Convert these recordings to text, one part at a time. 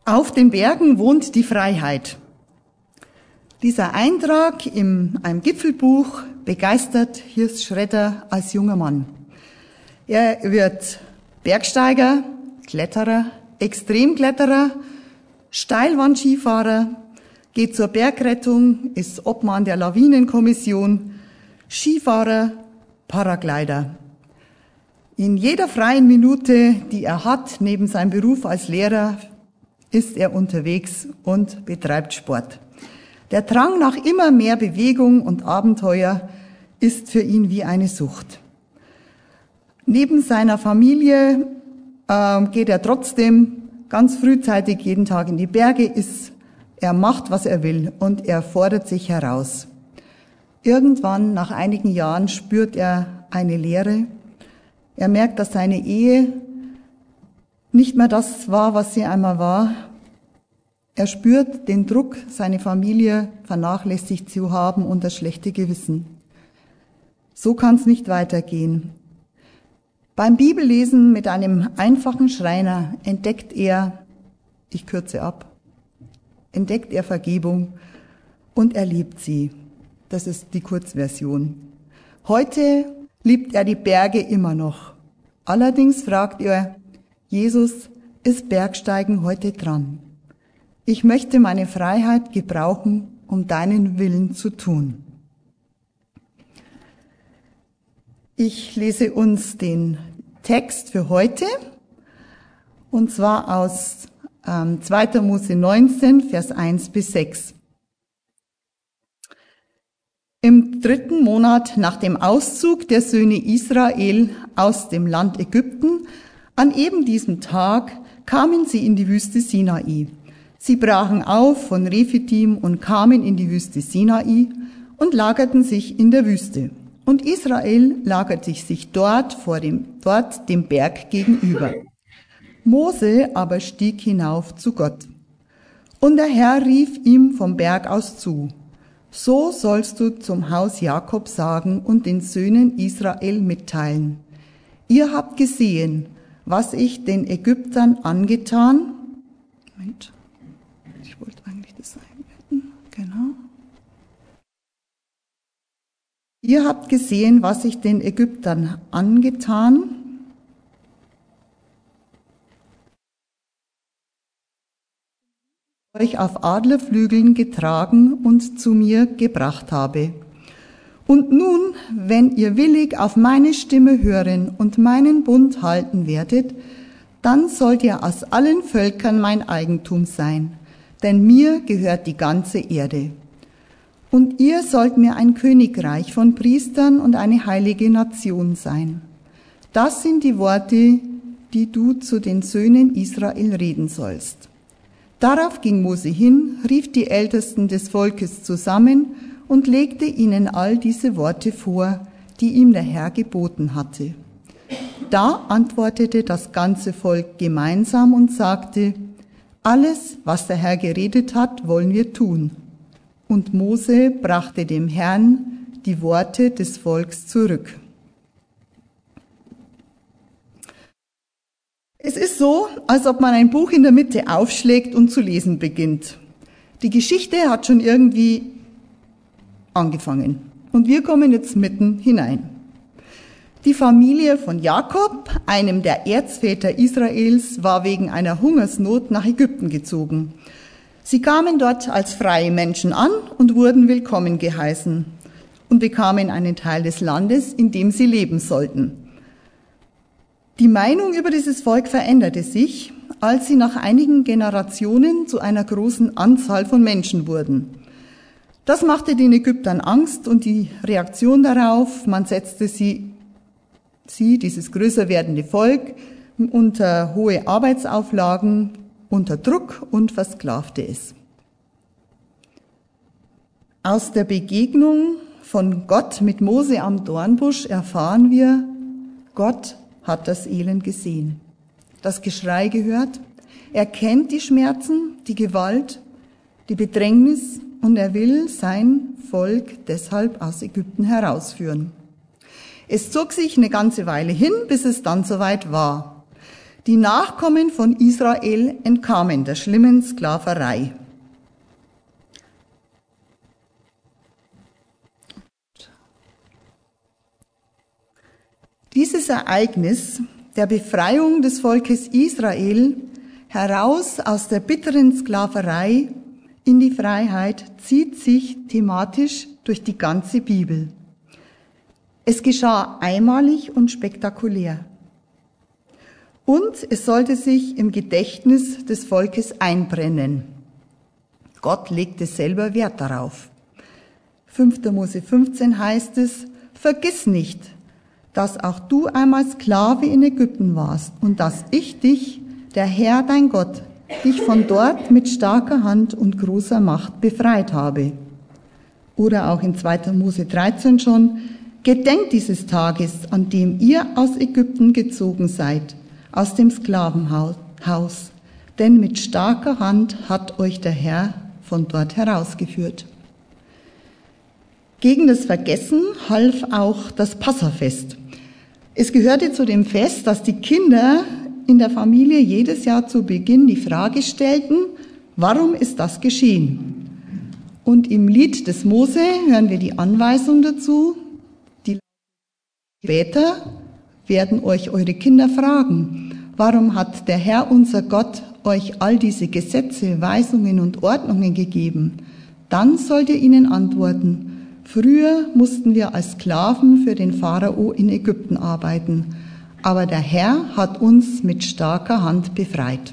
Auf den Bergen wohnt die Freiheit. Dieser Eintrag in einem Gipfelbuch begeistert Hirsch Schredder als junger Mann. Er wird Bergsteiger, Kletterer, Extremkletterer, Steilwandskifahrer, geht zur Bergrettung, ist Obmann der Lawinenkommission, Skifahrer, Paraglider. In jeder freien Minute, die er hat, neben seinem Beruf als Lehrer, ist er unterwegs und betreibt Sport. Der Drang nach immer mehr Bewegung und Abenteuer ist für ihn wie eine Sucht. Neben seiner Familie geht er trotzdem ganz frühzeitig jeden Tag in die Berge, er macht, was er will und er fordert sich heraus. Irgendwann, nach einigen Jahren, spürt er eine Leere. Er merkt, dass seine Ehe nicht mehr das war, was sie einmal war. Er spürt den Druck, seine Familie vernachlässigt zu haben und das schlechte Gewissen. So kann es nicht weitergehen. Beim Bibellesen mit einem einfachen Schreiner entdeckt er Vergebung und er liebt sie. Das ist die Kurzversion. Heute liebt er die Berge immer noch. Allerdings fragt er, Jesus, ist Bergsteigen heute dran? Ich möchte meine Freiheit gebrauchen, um deinen Willen zu tun. Ich lese uns den Text für heute, und zwar aus 2. Mose 19, Vers 1 bis 6. Im 3. Monat nach dem Auszug der Söhne Israel aus dem Land Ägypten, an eben diesem Tag, kamen sie in die Wüste Sinai. Sie brachen auf von Rephidim und kamen in die Wüste Sinai und lagerten sich in der Wüste. Und Israel lagerte sich dort dem Berg gegenüber. Mose aber stieg hinauf zu Gott. Und der Herr rief ihm vom Berg aus zu: So sollst du zum Haus Jakob sagen und den Söhnen Israel mitteilen: Ihr habt gesehen, was ich den Ägyptern angetan. Moment, ich wollte eigentlich das einblenden. Genau. Ihr habt gesehen, was ich den Ägyptern angetan. Euch auf Adlerflügeln getragen und zu mir gebracht habe. Und nun, wenn ihr willig auf meine Stimme hören und meinen Bund halten werdet, dann sollt ihr aus allen Völkern mein Eigentum sein, denn mir gehört die ganze Erde. Und ihr sollt mir ein Königreich von Priestern und eine heilige Nation sein. Das sind die Worte, die du zu den Söhnen Israel reden sollst. Darauf ging Mose hin, rief die Ältesten des Volkes zusammen und legte ihnen all diese Worte vor, die ihm der Herr geboten hatte. Da antwortete das ganze Volk gemeinsam und sagte: Alles, was der Herr geredet hat, wollen wir tun. Und Mose brachte dem Herrn die Worte des Volks zurück. Es ist so, als ob man ein Buch in der Mitte aufschlägt und zu lesen beginnt. Die Geschichte hat schon irgendwie angefangen und wir kommen jetzt mitten hinein. Die Familie von Jakob, einem der Erzväter Israels, war wegen einer Hungersnot nach Ägypten gezogen. Sie kamen dort als freie Menschen an und wurden willkommen geheißen und bekamen einen Teil des Landes, in dem sie leben sollten. Die Meinung über dieses Volk veränderte sich, als sie nach einigen Generationen zu einer großen Anzahl von Menschen wurden. Das machte den Ägyptern Angst und die Reaktion darauf, man setzte sie, dieses größer werdende Volk, unter hohe Arbeitsauflagen, unter Druck und versklavte es. Aus der Begegnung von Gott mit Mose am Dornbusch erfahren wir, Gott hat das Elend gesehen, das Geschrei gehört, er kennt die Schmerzen, die Gewalt, die Bedrängnis und er will sein Volk deshalb aus Ägypten herausführen. Es zog sich eine ganze Weile hin, bis es dann soweit war. Die Nachkommen von Israel entkamen der schlimmen Sklaverei. Dieses Ereignis der Befreiung des Volkes Israel heraus aus der bitteren Sklaverei in die Freiheit zieht sich thematisch durch die ganze Bibel. Es geschah einmalig und spektakulär. Und es sollte sich im Gedächtnis des Volkes einbrennen. Gott legte selber Wert darauf. 5. Mose 15 heißt es, vergiss nicht, dass auch du einmal Sklave in Ägypten warst und dass ich dich, der Herr dein Gott, dich von dort mit starker Hand und großer Macht befreit habe. Oder auch in 2. Mose 13 schon, gedenkt dieses Tages, an dem ihr aus Ägypten gezogen seid, aus dem Sklavenhaus, denn mit starker Hand hat euch der Herr von dort herausgeführt. Gegen das Vergessen half auch das Passafest. Es gehörte zu dem Fest, dass die Kinder in der Familie jedes Jahr zu Beginn die Frage stellten, warum ist das geschehen? Und im Lied des Mose hören wir die Anweisung dazu, die später werden euch eure Kinder fragen, warum hat der Herr unser Gott euch all diese Gesetze, Weisungen und Ordnungen gegeben? Dann sollt ihr ihnen antworten, früher mussten wir als Sklaven für den Pharao in Ägypten arbeiten, aber der Herr hat uns mit starker Hand befreit.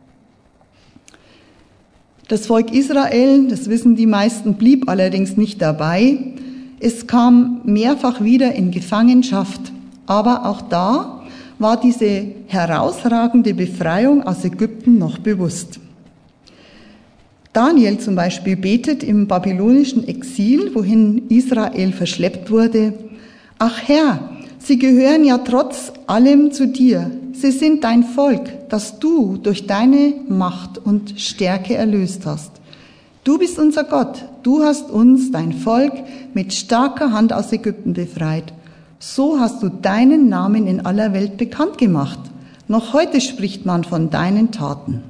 Das Volk Israel, das wissen die meisten, blieb allerdings nicht dabei. Es kam mehrfach wieder in Gefangenschaft, aber auch da war diese herausragende Befreiung aus Ägypten noch bewusst. Daniel zum Beispiel betet im babylonischen Exil, wohin Israel verschleppt wurde, ach Herr, sie gehören ja trotz allem zu dir. Sie sind dein Volk, das du durch deine Macht und Stärke erlöst hast. Du bist unser Gott. Du hast uns, dein Volk, mit starker Hand aus Ägypten befreit. So hast du deinen Namen in aller Welt bekannt gemacht. Noch heute spricht man von deinen Taten.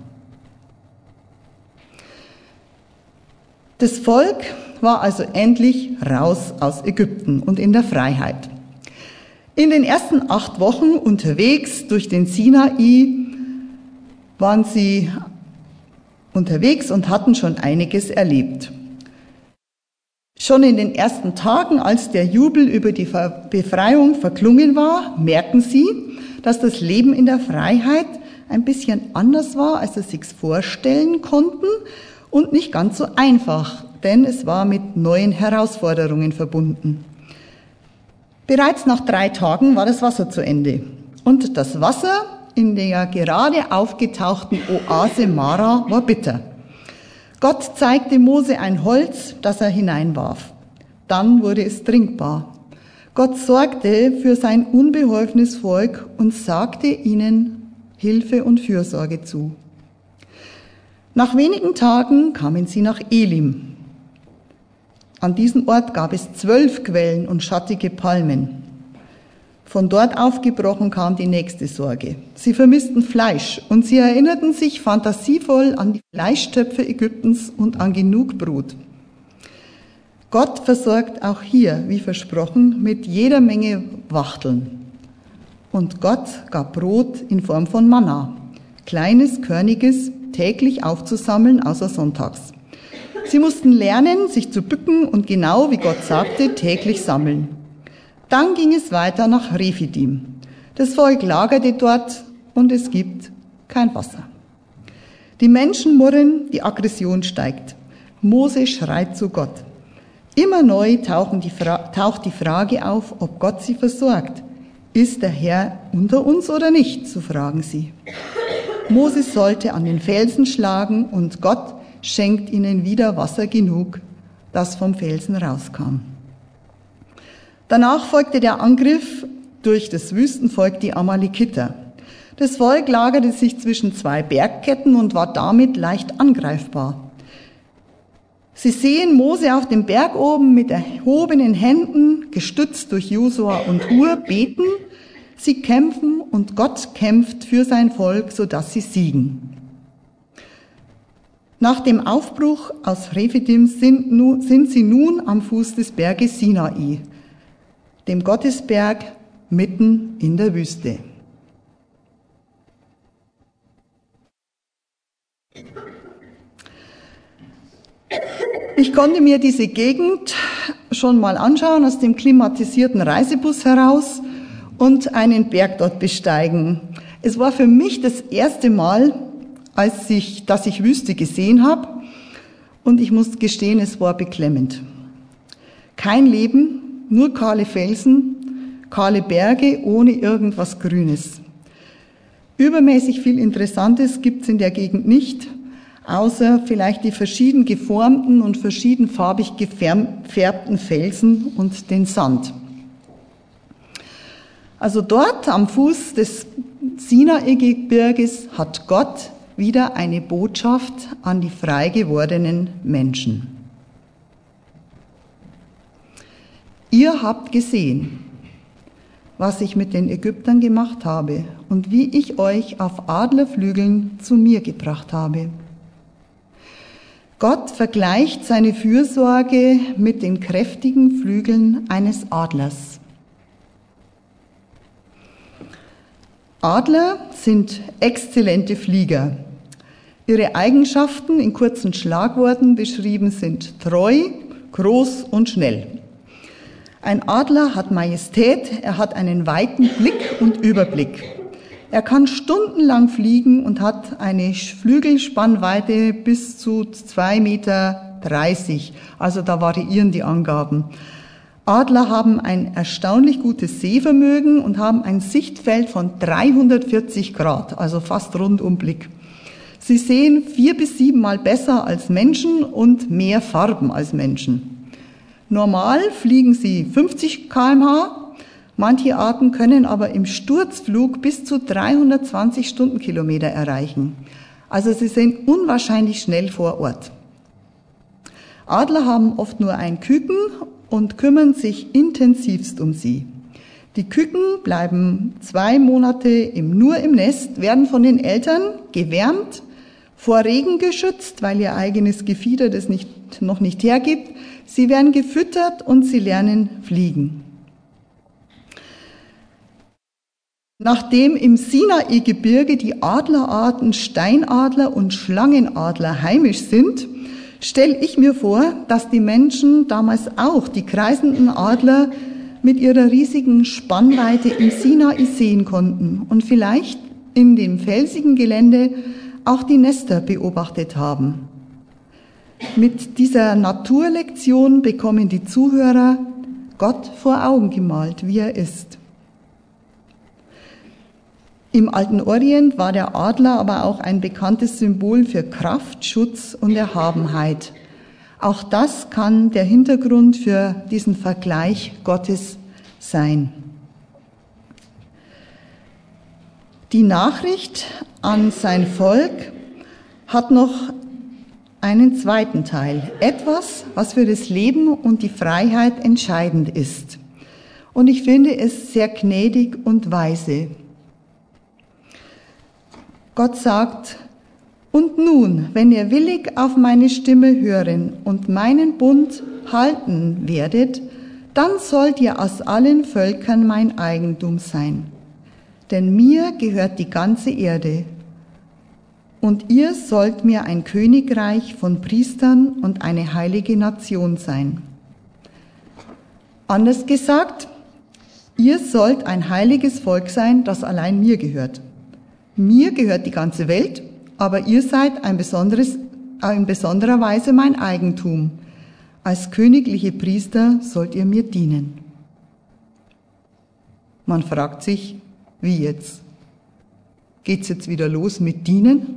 Das Volk war also endlich raus aus Ägypten und in der Freiheit. In den ersten 8 Wochen unterwegs durch den Sinai waren sie unterwegs und hatten schon einiges erlebt. Schon in den ersten Tagen, als der Jubel über die Befreiung verklungen war, merken sie, dass das Leben in der Freiheit ein bisschen anders war, als sie sich's vorstellen konnten und nicht ganz so einfach, denn es war mit neuen Herausforderungen verbunden. Bereits nach 3 Tagen war das Wasser zu Ende und das Wasser in der gerade aufgetauchten Oase Mara war bitter. Gott zeigte Mose ein Holz, das er hineinwarf. Dann wurde es trinkbar. Gott sorgte für sein unbeholfenes Volk und sagte ihnen Hilfe und Fürsorge zu. Nach wenigen Tagen kamen sie nach Elim. An diesem Ort gab es 12 Quellen und schattige Palmen. Von dort aufgebrochen kam die nächste Sorge. Sie vermissten Fleisch und sie erinnerten sich fantasievoll an die Fleischtöpfe Ägyptens und an genug Brot. Gott versorgt auch hier, wie versprochen, mit jeder Menge Wachteln. Und Gott gab Brot in Form von Manna, kleines, körniges, täglich aufzusammeln, außer sonntags. Sie mussten lernen, sich zu bücken und genau wie Gott sagte, täglich sammeln. Dann ging es weiter nach Rephidim. Das Volk lagerte dort und es gibt kein Wasser. Die Menschen murren, die Aggression steigt. Mose schreit zu Gott. Immer neu taucht die Frage auf, ob Gott sie versorgt. Ist der Herr unter uns oder nicht, so fragen sie. Mose sollte an den Felsen schlagen und Gott schenkt ihnen wieder Wasser genug, das vom Felsen rauskam. Danach folgte der Angriff durch das Wüstenvolk, die Amalekiter. Das Volk lagerte sich zwischen 2 Bergketten und war damit leicht angreifbar. Sie sehen Mose auf dem Berg oben mit erhobenen Händen, gestützt durch Josua und Hur, beten. Sie kämpfen und Gott kämpft für sein Volk, sodass sie siegen. Nach dem Aufbruch aus Rephidim sind sie nun am Fuß des Berges Sinai, dem Gottesberg mitten in der Wüste. Ich konnte mir diese Gegend schon mal anschauen aus dem klimatisierten Reisebus heraus und einen Berg dort besteigen. Es war für mich das erste Mal, dass ich Wüste gesehen habe, und ich muss gestehen, es war beklemmend. Kein Leben, nur kahle Felsen, kahle Berge ohne irgendwas Grünes. Übermäßig viel Interessantes gibt's in der Gegend nicht, außer vielleicht die verschieden geformten und verschiedenfarbig gefärbten Felsen und den Sand. Also dort am Fuß des Sinai-Gebirges hat Gott wieder eine Botschaft an die frei gewordenen Menschen. Ihr habt gesehen, was ich mit den Ägyptern gemacht habe und wie ich euch auf Adlerflügeln zu mir gebracht habe. Gott vergleicht seine Fürsorge mit den kräftigen Flügeln eines Adlers. Adler sind exzellente Flieger. Ihre Eigenschaften in kurzen Schlagworten beschrieben sind treu, groß und schnell. Ein Adler hat Majestät, er hat einen weiten Blick und Überblick. Er kann stundenlang fliegen und hat eine Flügelspannweite bis zu 2,30 Meter. Also da variieren die Angaben. Adler haben ein erstaunlich gutes Sehvermögen und haben ein Sichtfeld von 340 Grad, also fast Rundumblick. Sie sehen 4 bis 7 Mal besser als Menschen und mehr Farben als Menschen. Normal fliegen sie 50 km/h, manche Arten können aber im Sturzflug bis zu 320 Stundenkilometer erreichen. Also sie sind unwahrscheinlich schnell vor Ort. Adler haben oft nur ein Küken und kümmern sich intensivst um sie. Die Küken bleiben 2 Monate nur im Nest, werden von den Eltern gewärmt, vor Regen geschützt, weil ihr eigenes Gefieder das noch nicht hergibt. Sie werden gefüttert und sie lernen fliegen. Nachdem im Sinai-Gebirge die Adlerarten Steinadler und Schlangenadler heimisch sind, stelle ich mir vor, dass die Menschen damals auch die kreisenden Adler mit ihrer riesigen Spannweite im Sinai sehen konnten und vielleicht in dem felsigen Gelände auch die Nester beobachtet haben. Mit dieser Naturlektion bekommen die Zuhörer Gott vor Augen gemalt, wie er ist. Im alten Orient war der Adler aber auch ein bekanntes Symbol für Kraft, Schutz und Erhabenheit. Auch das kann der Hintergrund für diesen Vergleich Gottes sein. Die Nachricht an sein Volk hat noch einen zweiten Teil. Etwas, was für das Leben und die Freiheit entscheidend ist. Und ich finde es sehr gnädig und weise. Gott sagt, und nun, wenn ihr willig auf meine Stimme hören und meinen Bund halten werdet, dann sollt ihr aus allen Völkern mein Eigentum sein. Denn mir gehört die ganze Erde. Und ihr sollt mir ein Königreich von Priestern und eine heilige Nation sein. Anders gesagt, ihr sollt ein heiliges Volk sein, das allein mir gehört. Mir gehört die ganze Welt, aber ihr seid in besonderer Weise mein Eigentum. Als königliche Priester sollt ihr mir dienen. Man fragt sich, wie jetzt? Geht's jetzt wieder los mit Dienen?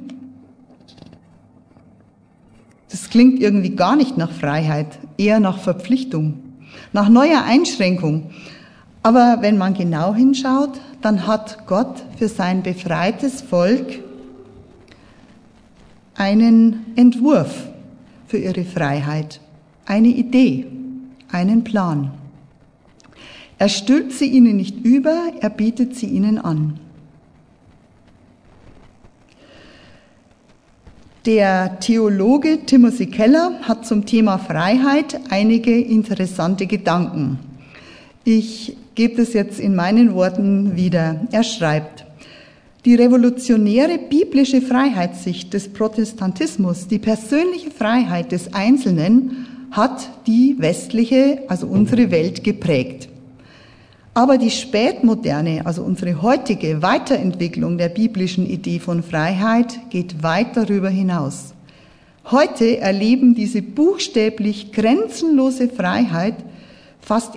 Das klingt irgendwie gar nicht nach Freiheit, eher nach Verpflichtung, nach neuer Einschränkung. Aber wenn man genau hinschaut, dann hat Gott für sein befreites Volk einen Entwurf für ihre Freiheit, eine Idee, einen Plan. Er stülpt sie ihnen nicht über, er bietet sie ihnen an. Der Theologe Timothy Keller hat zum Thema Freiheit einige interessante Gedanken. Ich gebe das jetzt in meinen Worten wieder. Er schreibt: Die revolutionäre biblische Freiheitssicht des Protestantismus, die persönliche Freiheit des Einzelnen, hat die westliche, also unsere Welt geprägt. Aber die spätmoderne, also unsere heutige Weiterentwicklung der biblischen Idee von Freiheit geht weit darüber hinaus. Heute erlebt diese buchstäblich grenzenlose Freiheit fast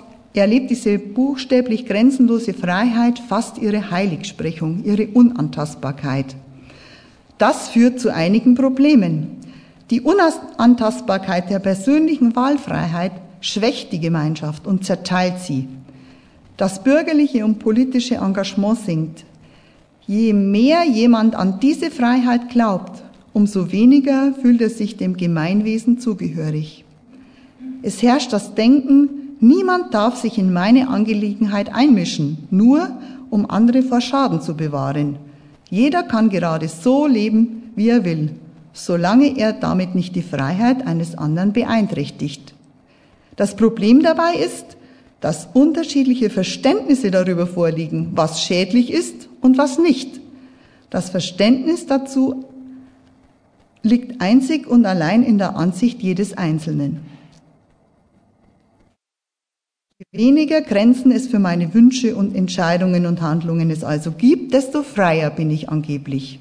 ihre Heiligsprechung, ihre Unantastbarkeit. Das führt zu einigen Problemen. Die Unantastbarkeit der persönlichen Wahlfreiheit schwächt die Gemeinschaft und zerteilt sie. Das bürgerliche und politische Engagement sinkt. Je mehr jemand an diese Freiheit glaubt, umso weniger fühlt er sich dem Gemeinwesen zugehörig. Es herrscht das Denken, niemand darf sich in meine Angelegenheit einmischen, nur um andere vor Schaden zu bewahren. Jeder kann gerade so leben, wie er will, solange er damit nicht die Freiheit eines anderen beeinträchtigt. Das Problem dabei ist, dass unterschiedliche Verständnisse darüber vorliegen, was schädlich ist und was nicht. Das Verständnis dazu liegt einzig und allein in der Ansicht jedes Einzelnen. Je weniger Grenzen es für meine Wünsche und Entscheidungen und Handlungen es also gibt, desto freier bin ich angeblich.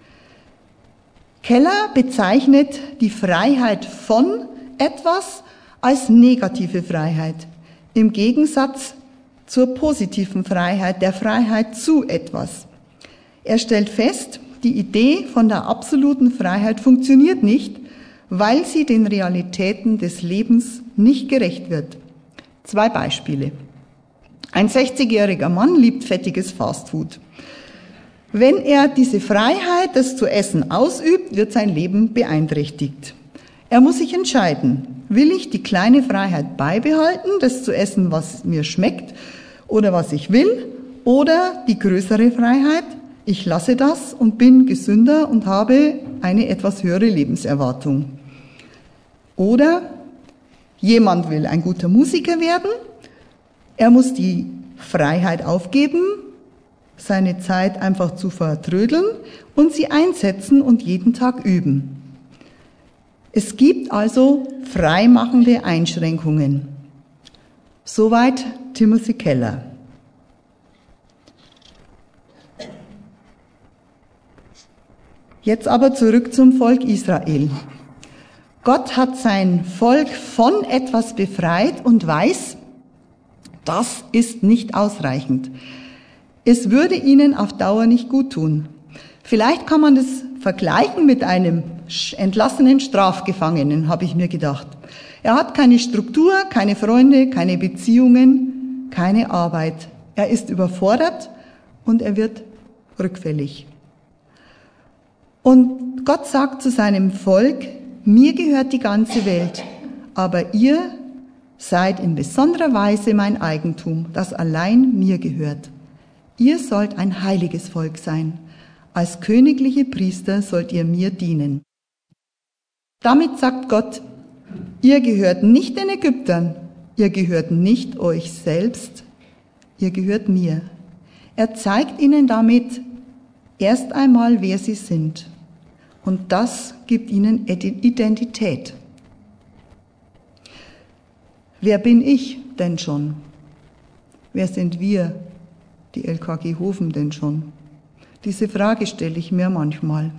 Keller bezeichnet die Freiheit von etwas als negative Freiheit, im Gegensatz zur positiven Freiheit, der Freiheit zu etwas. Er stellt fest, die Idee von der absoluten Freiheit funktioniert nicht, weil sie den Realitäten des Lebens nicht gerecht wird. 2 Beispiele. Ein 60-jähriger Mann liebt fettiges Fastfood. Wenn er diese Freiheit, das zu essen, ausübt, wird sein Leben beeinträchtigt. Er muss sich entscheiden, will ich die kleine Freiheit beibehalten, das zu essen, was mir schmeckt oder was ich will, oder die größere Freiheit, ich lasse das und bin gesünder und habe eine etwas höhere Lebenserwartung. Oder jemand will ein guter Musiker werden, er muss die Freiheit aufgeben, seine Zeit einfach zu vertrödeln und sie einsetzen und jeden Tag üben. Es gibt also freimachende Einschränkungen. Soweit Timothy Keller. Jetzt aber zurück zum Volk Israel. Gott hat sein Volk von etwas befreit und weiß, das ist nicht ausreichend. Es würde ihnen auf Dauer nicht gut tun. Vielleicht kann man das vergleichen mit einem entlassenen Strafgefangenen, habe ich mir gedacht. Er hat keine Struktur, keine Freunde, keine Beziehungen, keine Arbeit. Er ist überfordert und er wird rückfällig. Und Gott sagt zu seinem Volk, mir gehört die ganze Welt, aber ihr seid in besonderer Weise mein Eigentum, das allein mir gehört. Ihr sollt ein heiliges Volk sein. Als königliche Priester sollt ihr mir dienen. Damit sagt Gott, ihr gehört nicht den Ägyptern, ihr gehört nicht euch selbst, ihr gehört mir. Er zeigt ihnen damit erst einmal, wer sie sind. Und das gibt ihnen Identität. Wer bin ich denn schon? Wer sind wir, die LKG Hofen, denn schon? Diese Frage stelle ich mir manchmal.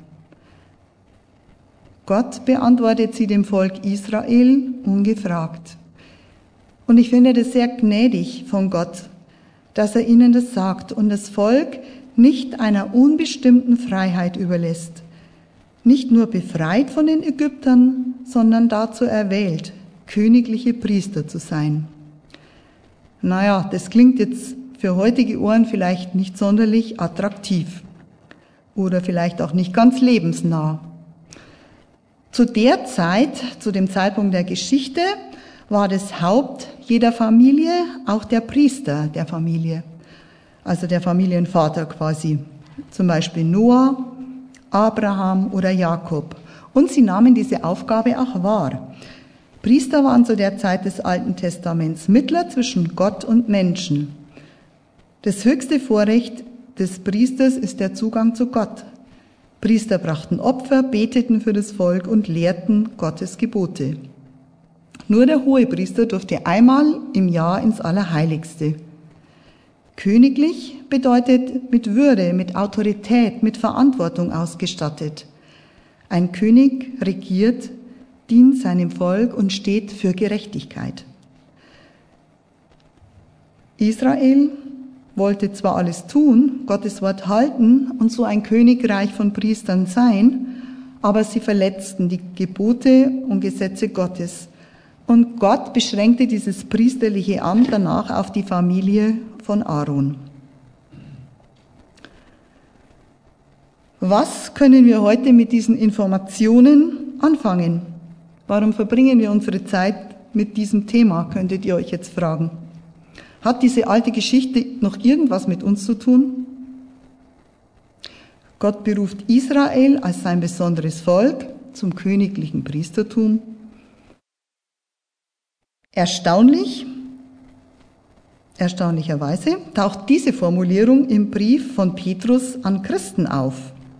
Gott beantwortet sie dem Volk Israel ungefragt. Und ich finde das sehr gnädig von Gott, dass er ihnen das sagt und das Volk nicht einer unbestimmten Freiheit überlässt. Nicht nur befreit von den Ägyptern, sondern dazu erwählt, königliche Priester zu sein. Naja, das klingt jetzt für heutige Ohren vielleicht nicht sonderlich attraktiv oder vielleicht auch nicht ganz lebensnah. Zu der Zeit, zu dem Zeitpunkt der Geschichte, war das Haupt jeder Familie, auch der Priester der Familie, also der Familienvater quasi, zum Beispiel Noah, Abraham oder Jakob. Und sie nahmen diese Aufgabe auch wahr. Priester waren zu der Zeit des Alten Testaments Mittler zwischen Gott und Menschen. Das höchste Vorrecht des Priesters ist der Zugang zu Gott. Priester brachten Opfer, beteten für das Volk und lehrten Gottes Gebote. Nur der Hohepriester durfte einmal im Jahr ins Allerheiligste. Königlich bedeutet mit Würde, mit Autorität, mit Verantwortung ausgestattet. Ein König regiert, dient seinem Volk und steht für Gerechtigkeit. Israel wollte zwar alles tun, Gottes Wort halten und so ein Königreich von Priestern sein, aber sie verletzten die Gebote und Gesetze Gottes. Und Gott beschränkte dieses priesterliche Amt danach auf die Familie von Aaron. Was können wir heute mit diesen Informationen anfangen? Warum verbringen wir unsere Zeit mit diesem Thema, könntet ihr euch jetzt fragen. Hat diese alte Geschichte noch irgendwas mit uns zu tun? Gott beruft Israel als sein besonderes Volk zum königlichen Priestertum. Erstaunlicherweise taucht diese Formulierung im Brief von Petrus an Christen auf.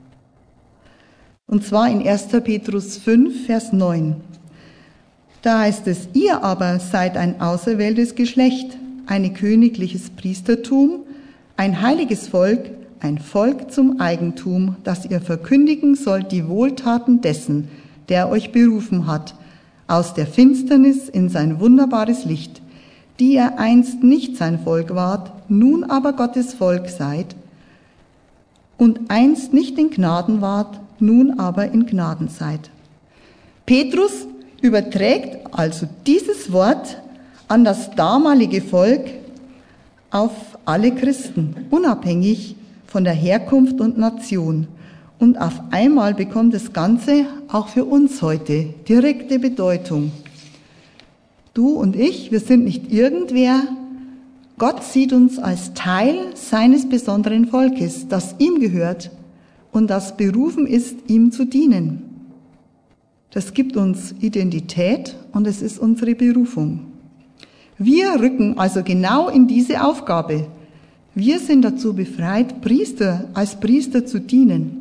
Und zwar in 1. Petrus 5, Vers 9. Da heißt es, ihr aber seid ein auserwähltes Geschlecht, ein königliches Priestertum, ein heiliges Volk, ein Volk zum Eigentum, das ihr verkündigen sollt die Wohltaten dessen, der euch berufen hat, aus der Finsternis in sein wunderbares Licht, die ihr einst nicht sein Volk wart, nun aber Gottes Volk seid, und einst nicht in Gnaden wart, nun aber in Gnaden seid. Petrus überträgt also dieses Wort an das damalige Volk auf alle Christen, unabhängig von der Herkunft und Nation. Und auf einmal bekommt das Ganze auch für uns heute direkte Bedeutung. Du und ich, wir sind nicht irgendwer. Gott sieht uns als Teil seines besonderen Volkes, das ihm gehört und das berufen ist, ihm zu dienen. Das gibt uns Identität und es ist unsere Berufung. Wir rücken also genau in diese Aufgabe. Wir sind dazu befreit, als Priester zu dienen.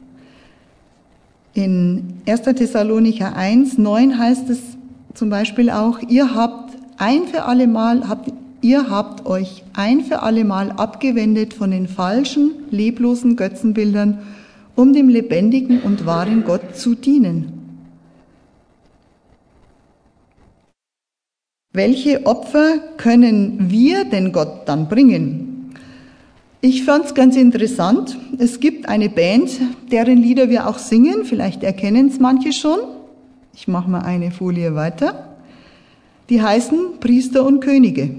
In 1. Thessalonicher 1, 9 heißt es zum Beispiel auch, ihr habt euch ein für alle Mal abgewendet von den falschen, leblosen Götzenbildern, um dem lebendigen und wahren Gott zu dienen. Welche Opfer können wir denn Gott dann bringen? Ich fand es ganz interessant. Es gibt eine Band, deren Lieder wir auch singen. Vielleicht erkennen es manche schon. Ich mache mal eine Folie weiter. Die heißen Priester und Könige.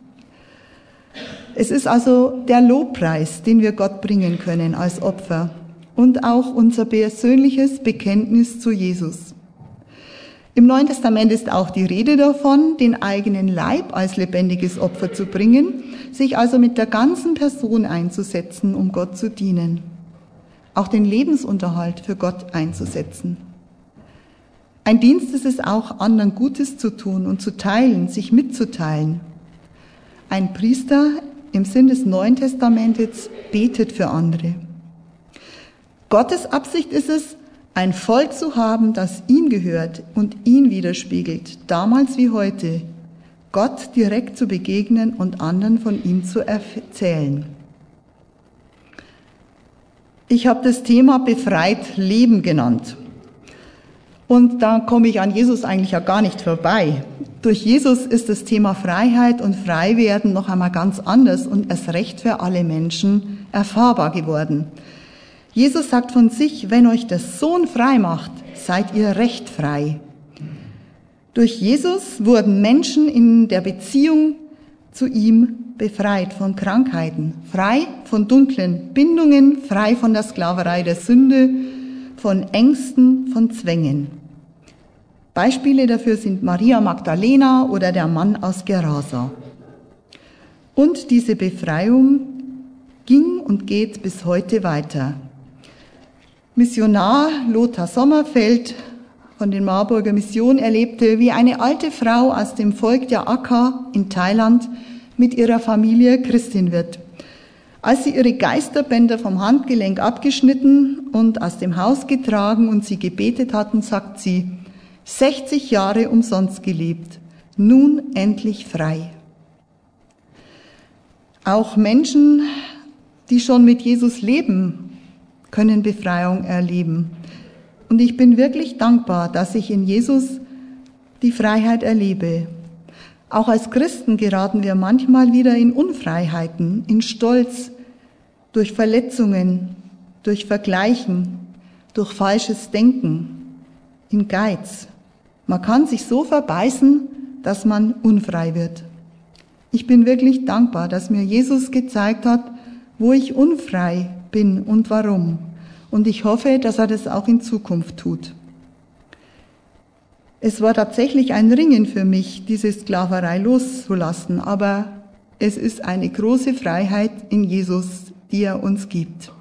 Es ist also der Lobpreis, den wir Gott bringen können als Opfer und auch unser persönliches Bekenntnis zu Jesus. Im Neuen Testament ist auch die Rede davon, den eigenen Leib als lebendiges Opfer zu bringen, sich also mit der ganzen Person einzusetzen, um Gott zu dienen. Auch den Lebensunterhalt für Gott einzusetzen. Ein Dienst ist es auch, anderen Gutes zu tun und zu teilen, sich mitzuteilen. Ein Priester im Sinn des Neuen Testamentes betet für andere. Gottes Absicht ist es, ein Volk zu haben, das ihm gehört und ihn widerspiegelt, damals wie heute, Gott direkt zu begegnen und anderen von ihm zu erzählen. Ich habe das Thema befreit leben genannt. Und da komme ich an Jesus eigentlich ja gar nicht vorbei. Durch Jesus ist das Thema Freiheit und Freiwerden noch einmal ganz anders und erst recht für alle Menschen erfahrbar geworden. Jesus sagt von sich, wenn euch der Sohn frei macht, seid ihr recht frei. Durch Jesus wurden Menschen in der Beziehung zu ihm befreit von Krankheiten, frei von dunklen Bindungen, frei von der Sklaverei der Sünde, von Ängsten, von Zwängen. Beispiele dafür sind Maria Magdalena oder der Mann aus Gerasa. Und diese Befreiung ging und geht bis heute weiter. Missionar Lothar Sommerfeld von der Marburger Mission erlebte, wie eine alte Frau aus dem Volk der Akha in Thailand mit ihrer Familie Christin wird. Als sie ihre Geisterbänder vom Handgelenk abgeschnitten und aus dem Haus getragen und sie gebetet hatten, sagt sie, 60 Jahre umsonst gelebt, nun endlich frei. Auch Menschen, die schon mit Jesus leben, können Befreiung erleben. Und ich bin wirklich dankbar, dass ich in Jesus die Freiheit erlebe. Auch als Christen geraten wir manchmal wieder in Unfreiheiten, in Stolz, durch Verletzungen, durch Vergleichen, durch falsches Denken, in Geiz. Man kann sich so verbeißen, dass man unfrei wird. Ich bin wirklich dankbar, dass mir Jesus gezeigt hat, wo ich unfrei bin und warum. Und ich hoffe, dass er das auch in Zukunft tut. Es war tatsächlich ein Ringen für mich, diese Sklaverei loszulassen, aber es ist eine große Freiheit in Jesus, die er uns gibt.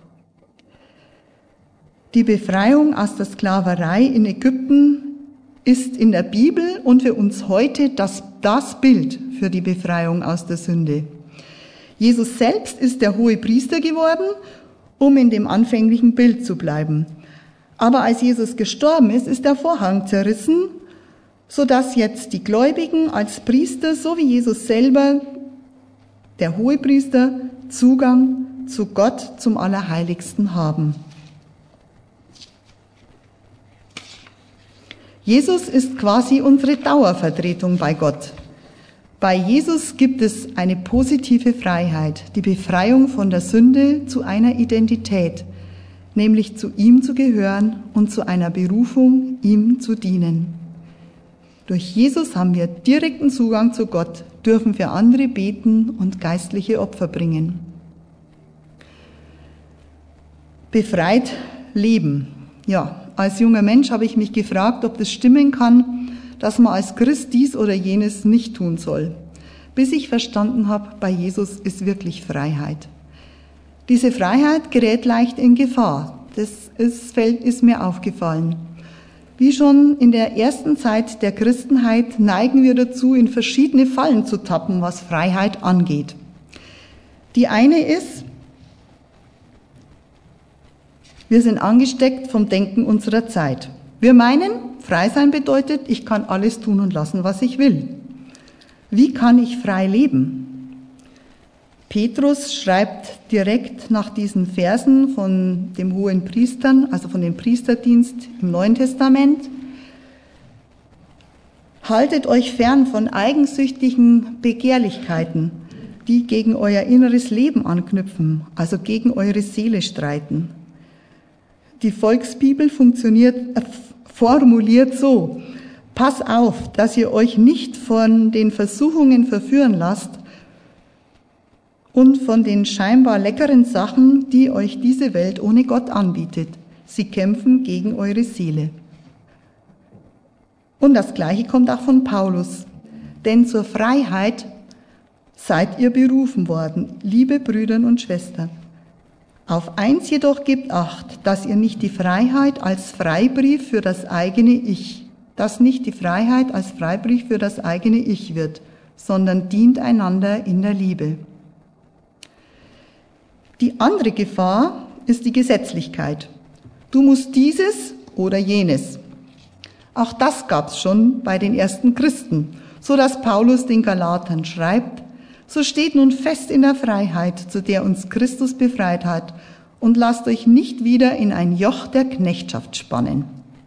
Die Befreiung aus der Sklaverei in Ägypten ist in der Bibel und für uns heute das Bild für die Befreiung aus der Sünde. Jesus selbst ist der hohe Priester geworden, um in dem anfänglichen Bild zu bleiben. Aber als Jesus gestorben ist, ist der Vorhang zerrissen, sodass jetzt die Gläubigen als Priester, so wie Jesus selber, der Hohepriester, Zugang zu Gott, zum Allerheiligsten haben. Jesus ist quasi unsere Dauervertretung bei Gott. Bei Jesus gibt es eine positive Freiheit, die Befreiung von der Sünde zu einer Identität, nämlich zu ihm zu gehören und zu einer Berufung, ihm zu dienen. Durch Jesus haben wir direkten Zugang zu Gott, dürfen für andere beten und geistliche Opfer bringen. Befreit leben. Ja, als junger Mensch habe ich mich gefragt, ob das stimmen kann, dass man als Christ dies oder jenes nicht tun soll. Bis ich verstanden habe, bei Jesus ist wirklich Freiheit. Diese Freiheit gerät leicht in Gefahr. Das ist mir aufgefallen. Wie schon in der ersten Zeit der Christenheit neigen wir dazu, in verschiedene Fallen zu tappen, was Freiheit angeht. Die eine ist, wir sind angesteckt vom Denken unserer Zeit. Wir meinen, frei sein bedeutet, ich kann alles tun und lassen, was ich will. Wie kann ich frei leben? Petrus schreibt direkt nach diesen Versen von dem hohen Priestern, also von dem Priesterdienst im Neuen Testament, haltet euch fern von eigensüchtigen Begehrlichkeiten, die gegen euer inneres Leben anknüpfen, also gegen eure Seele streiten. Die Volksbibel formuliert so: Pass auf, dass ihr euch nicht von den Versuchungen verführen lasst und von den scheinbar leckeren Sachen, die euch diese Welt ohne Gott anbietet. Sie kämpfen gegen eure Seele. Und das Gleiche kommt auch von Paulus. Denn zur Freiheit seid ihr berufen worden, liebe Brüder und Schwestern. Auf eins jedoch gebt Acht, dass ihr nicht die Freiheit als Freibrief für das eigene Ich, dass nicht die Freiheit als Freibrief für das eigene Ich wird, sondern dient einander in der Liebe. Die andere Gefahr ist die Gesetzlichkeit. Du musst dieses oder jenes. Auch das gab's schon bei den ersten Christen, so dass Paulus den Galatern schreibt: So steht nun fest in der Freiheit, zu der uns Christus befreit hat, und lasst euch nicht wieder in ein Joch der Knechtschaft spannen.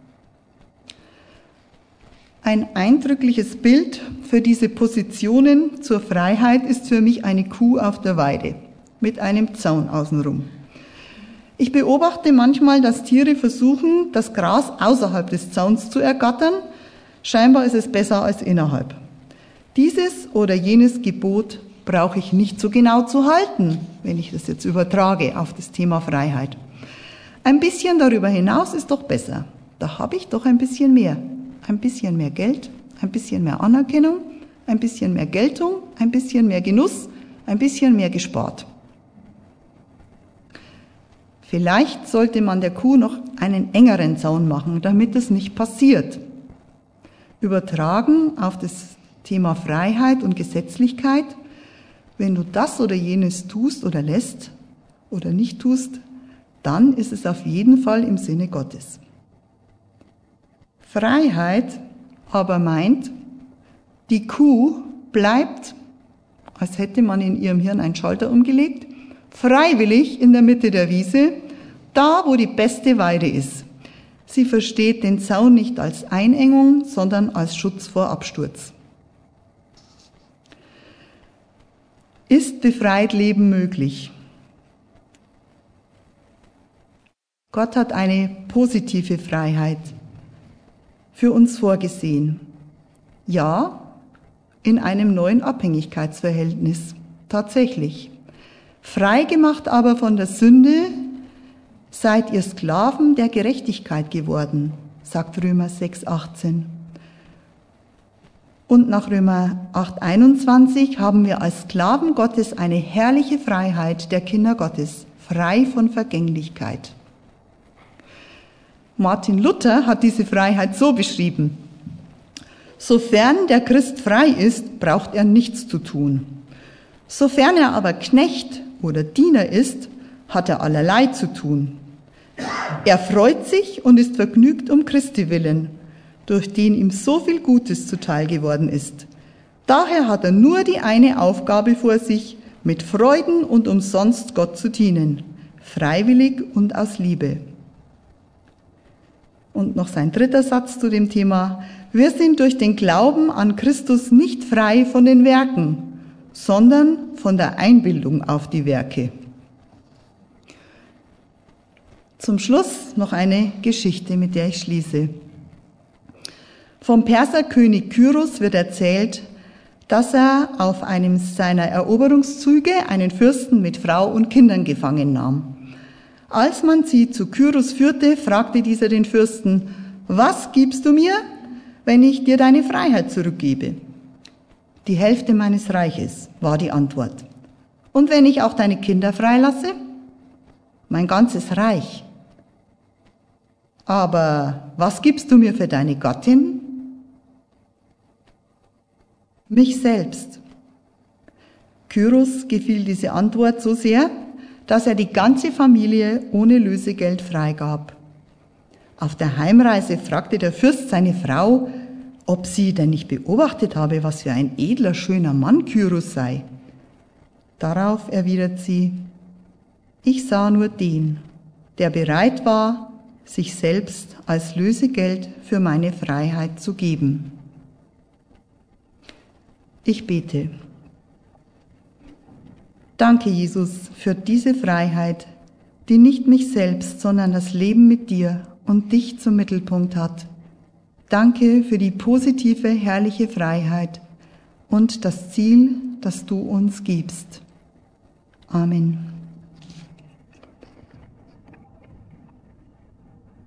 Ein eindrückliches Bild für diese Positionen zur Freiheit ist für mich eine Kuh auf der Weide mit einem Zaun außenrum. Ich beobachte manchmal, dass Tiere versuchen, das Gras außerhalb des Zauns zu ergattern. Scheinbar ist es besser als innerhalb. Dieses oder jenes Gebot brauche ich nicht so genau zu halten, wenn ich das jetzt übertrage auf das Thema Freiheit. Ein bisschen darüber hinaus ist doch besser. Da habe ich doch ein bisschen mehr. ein bisschen mehr Geld, ein bisschen mehr Anerkennung, ein bisschen mehr Geltung, ein bisschen mehr Genuss, ein bisschen mehr gespart. Vielleicht sollte man der Kuh noch einen engeren Zaun machen, damit es nicht passiert. Übertragen auf das Thema Freiheit und Gesetzlichkeit: Wenn du das oder jenes tust oder lässt oder nicht tust, dann ist es auf jeden Fall im Sinne Gottes. Freiheit aber meint, die Kuh bleibt, als hätte man in ihrem Hirn einen Schalter umgelegt, freiwillig in der Mitte der Wiese, da wo die beste Weide ist. Sie versteht den Zaun nicht als Einengung, sondern als Schutz vor Absturz. Ist befreit Leben möglich? Gott hat eine positive Freiheit für uns vorgesehen. Ja, in einem neuen Abhängigkeitsverhältnis, tatsächlich. Frei gemacht aber von der Sünde, seid ihr Sklaven der Gerechtigkeit geworden, sagt Römer 6,18. Und nach Römer 8,21 haben wir als Sklaven Gottes eine herrliche Freiheit der Kinder Gottes, frei von Vergänglichkeit. Martin Luther hat diese Freiheit so beschrieben: Sofern der Christ frei ist, braucht er nichts zu tun. Sofern er aber Knecht oder Diener ist, hat er allerlei zu tun. Er freut sich und ist vergnügt um Christi willen, durch den ihm so viel Gutes zuteil geworden ist. Daher hat er nur die eine Aufgabe vor sich, mit Freuden und umsonst Gott zu dienen, freiwillig und aus Liebe. Und noch sein dritter Satz zu dem Thema: Wir sind durch den Glauben an Christus nicht frei von den Werken, sondern von der Einbildung auf die Werke. Zum Schluss noch eine Geschichte, mit der ich schließe. Vom Perserkönig Kyros wird erzählt, dass er auf einem seiner Eroberungszüge einen Fürsten mit Frau und Kindern gefangen nahm. Als man sie zu Kyros führte, fragte dieser den Fürsten: Was gibst du mir, wenn ich dir deine Freiheit zurückgebe? Die Hälfte meines Reiches, war die Antwort. Und wenn ich auch deine Kinder freilasse? Mein ganzes Reich. Aber was gibst du mir für deine Gattin? Mich selbst. Kyros gefiel diese Antwort so sehr, dass er die ganze Familie ohne Lösegeld freigab. Auf der Heimreise fragte der Fürst seine Frau, ob sie denn nicht beobachtet habe, was für ein edler, schöner Mann Kyros sei. Darauf erwidert sie: Ich sah nur den, der bereit war, sich selbst als Lösegeld für meine Freiheit zu geben. Ich bete. Danke, Jesus, für diese Freiheit, die nicht mich selbst, sondern das Leben mit dir und dich zum Mittelpunkt hat. Danke für die positive, herrliche Freiheit und das Ziel, das du uns gibst. Amen.